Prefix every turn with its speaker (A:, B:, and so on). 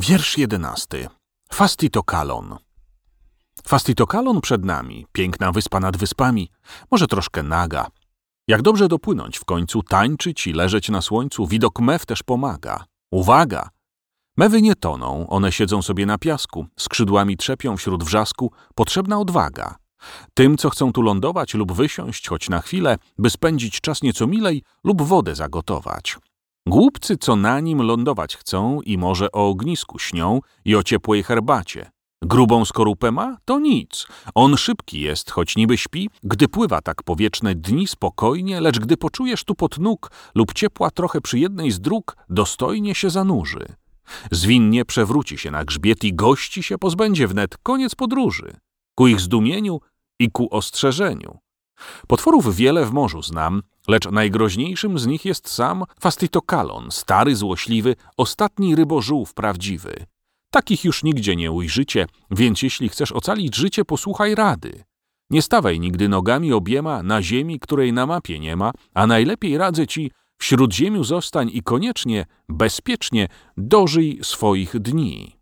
A: Wiersz 11. Fastitokalon. Fastitokalon przed nami, piękna wyspa nad wyspami, może troszkę naga. Jak dobrze dopłynąć w końcu, tańczyć i leżeć na słońcu, widok mew też pomaga. Uwaga! Mewy nie toną, one siedzą sobie na piasku, skrzydłami trzepią wśród wrzasku, potrzebna odwaga. Tym, co chcą tu lądować lub wysiąść choć na chwilę, by spędzić czas nieco milej lub wodę zagotować. Głupcy, co na nim lądować chcą i może o ognisku śnią i o ciepłej herbacie. Grubą skorupę ma? To nic. On szybki jest, choć niby śpi, gdy pływa tak powieczne dni spokojnie, lecz gdy poczujesz tu pod nóg lub ciepła trochę przy jednej z dróg, dostojnie się zanurzy. Zwinnie przewróci się na grzbiet i gości się pozbędzie wnet, koniec podróży. Ku ich zdumieniu i ku ostrzeżeniu. Potworów wiele w morzu znam, lecz najgroźniejszym z nich jest sam Fastitokalon, stary, złośliwy, ostatni rybożółw prawdziwy. Takich już nigdzie nie ujrzycie, więc jeśli chcesz ocalić życie, posłuchaj rady. Nie stawaj nigdy nogami obiema na ziemi, której na mapie nie ma, a najlepiej radzę ci, w śródziemiu zostań i koniecznie, bezpiecznie dożyj swoich dni.